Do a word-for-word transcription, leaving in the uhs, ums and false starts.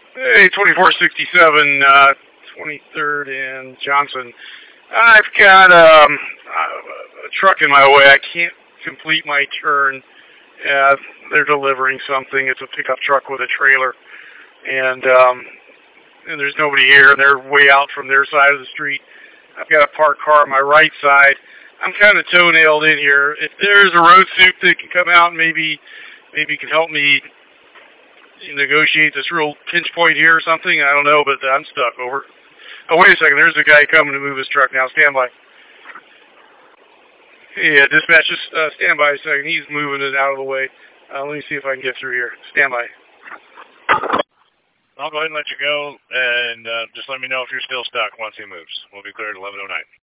Hey, twenty-four sixty-seven, uh, twenty-third and Johnson. I've got um, a truck in my way. I can't complete my turn. Uh, they're delivering something. It's a pickup truck with a trailer, and um, and there's nobody here. They're way out from their side of the street. I've got a parked car on my right side. I'm kind of toe-nailed in here. If there's a road soup that can come out and maybe maybe can help me negotiate this real pinch point here or something, I don't know, but I'm stuck. Over. Oh, wait a second. There's a guy coming to move his truck now. Stand by. Yeah, dispatch, just uh, stand by a second. He's moving it out of the way. Uh, let me see if I can get through here. Stand by. I'll go ahead and let you go, and uh, just let me know if you're still stuck once he moves. We'll be cleared at eleven oh nine.